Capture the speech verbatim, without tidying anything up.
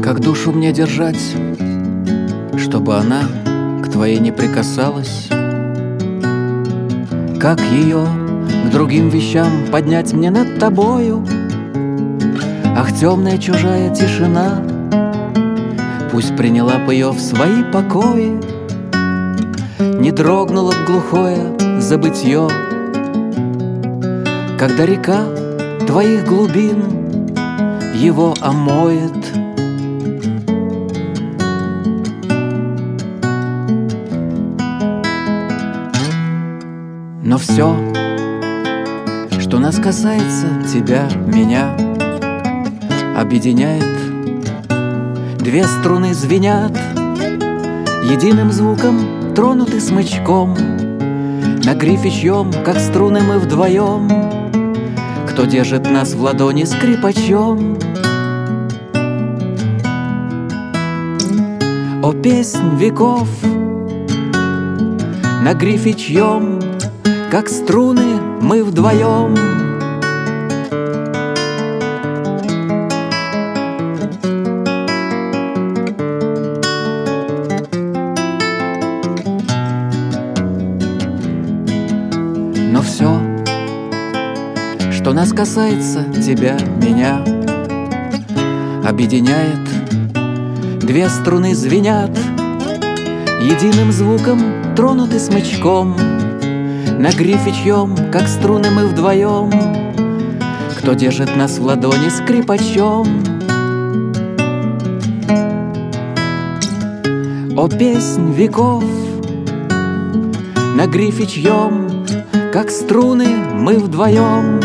Как душу мне держать, чтобы она к твоей не прикасалась? Как ее к другим вещам поднять мне над тобою? Ах, темная чужая тишина, пусть приняла б ее в свои покои, не дрогнуло б глухое забытье, когда река твоих глубин его омоет. Но все, что нас касается, тебя, меня, объединяет. Две струны звенят, единым звуком тронуты смычком. На грифе чьем, как струны мы вдвоем, кто держит нас в ладони скрипачом. О, песнь веков, на грифе чьем, как струны мы вдвоем. Но все, что нас касается, тебя, меня, объединяет. Две струны звенят, единым звуком тронуты смычком. На грифе чьем, как струны мы вдвоем, кто держит нас в ладони скрипачом. О, песнь веков, на грифе чьем, как струны мы вдвоем.